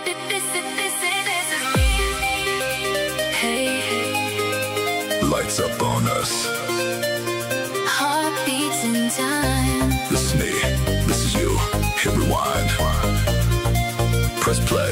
This is me. Hey, Lights up on us. heartbeats in time. This is me, this is you. Hit rewind. Press play.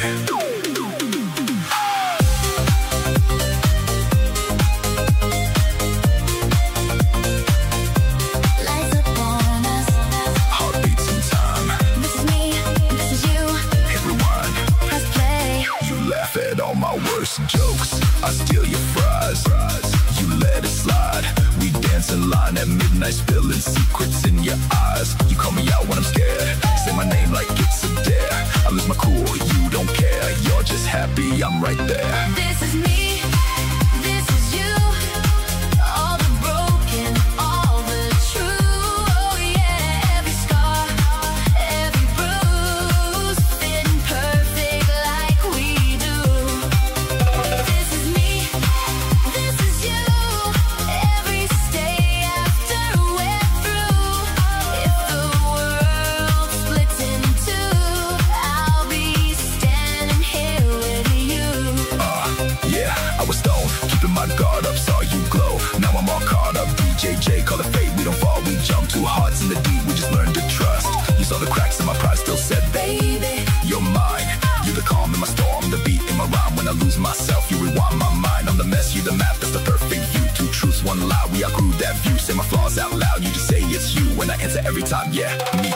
Lights up on us. Heartbeats in time. This is me. This is you. Hit rewind. Press play. You laugh at all my worst jokes. I steal your fries. You let it slide. We dance in line at midnight, spilling secrets in your eyes. You call me out when I'm scared. Say my name like it's a dare. I lose my cool, you don't care. You're just happy, I'm right there. This is me. This is you. All the broken, all the true. Oh yeah, every scar, every bruise, fitting perfect like we do. This is me. This is you. Every stay after we're through. If the world splits in two, I'll be standing here with you. Yeah, I was stoned, keeping my guard up, saw you glow. Now I'm all caught up, DJJ, call it fate. We don't fall, we jump. Two hearts in the deep, we just learned to trust. You saw the cracks in my pride, still said, baby, you're mine. You're the calm in my storm, the beat in my rhyme. When I lose myself, you rewind my mind. I'm the mess, you the map, that's the perfect view. Two truths, one lie, we outgrew that view. Say my flaws out loud, you just say it's you. When I answer every time, yeah, me.